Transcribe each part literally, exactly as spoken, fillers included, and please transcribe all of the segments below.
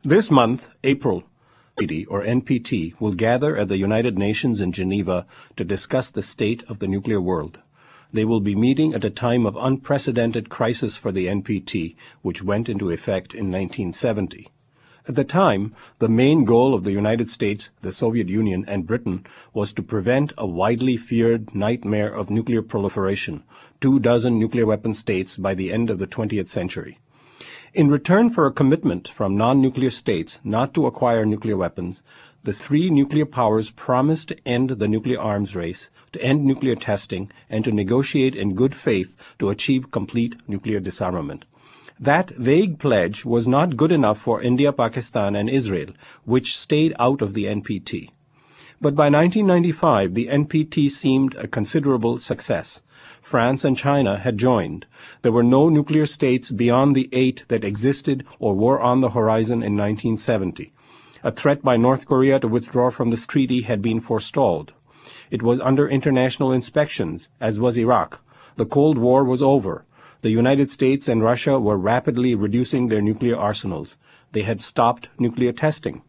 This month, April, or N P T, will gather at the United Nations in Geneva to discuss the state of the nuclear world. They will be meeting at a time of unprecedented crisis for the N P T, which went into effect in nineteen seventy. At the time, the main goal of the United States, the Soviet Union, and Britain was to prevent a widely feared nightmare of nuclear proliferation, two dozen nuclear weapon states by the end of the twentieth century. In return for a commitment from non-nuclear states not to acquire nuclear weapons, the three nuclear powers promised to end the nuclear arms race, to end nuclear testing, and to negotiate in good faith to achieve complete nuclear disarmament. That vague pledge was not good enough for India, Pakistan, and Israel, which stayed out of the N P T. But by nineteen ninety-five, the N P T seemed a considerable success. France and China had joined. There were no nuclear states beyond the eight that existed or were on the horizon in nineteen seventy. A threat by North Korea to withdraw from this treaty had been forestalled. It was under international inspections, as was Iraq. The Cold War was over. The United States and Russia were rapidly reducing their nuclear arsenals. They had stopped nuclear testing.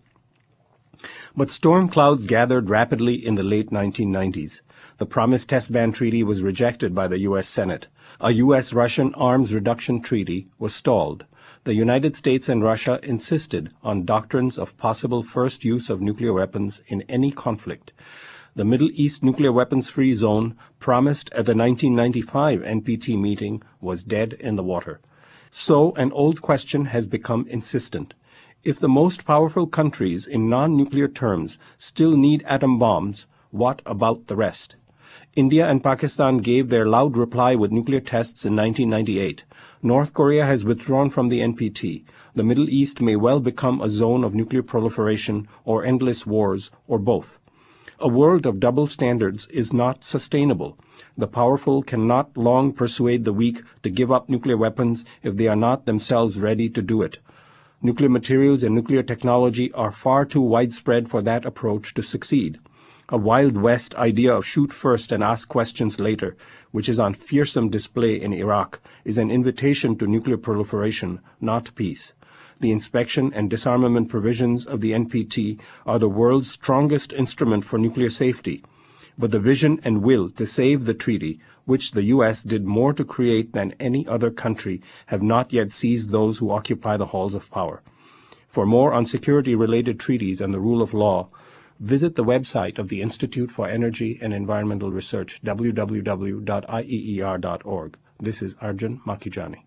But storm clouds gathered rapidly in the late nineteen nineties. The promised test ban treaty was rejected by the U S Senate. A U S Russian arms reduction treaty was stalled. The United States and Russia insisted on doctrines of possible first use of nuclear weapons in any conflict. The Middle East nuclear weapons-free zone, promised at the nineteen ninety-five N P T meeting, was dead in the water. So an old question has become insistent. If the most powerful countries in non-nuclear terms still need atom bombs, what about the rest? India and Pakistan gave their loud reply with nuclear tests in nineteen ninety-eight. North Korea has withdrawn from the N P T. The Middle East may well become a zone of nuclear proliferation or endless wars, or both. A world of double standards is not sustainable. The powerful cannot long persuade the weak to give up nuclear weapons if they are not themselves ready to do it. Nuclear materials and nuclear technology are far too widespread for that approach to succeed. A Wild West idea of shoot first and ask questions later, which is on fearsome display in Iraq, is an invitation to nuclear proliferation, not peace. The inspection and disarmament provisions of the N P T are the world's strongest instrument for nuclear safety. But the vision and will to save the treaty, which the U S did more to create than any other country, have not yet seized those who occupy the halls of power. For more on security-related treaties and the rule of law, visit the website of the Institute for Energy and Environmental Research, w w w dot i e e r dot org. This is Arjun Makhijani.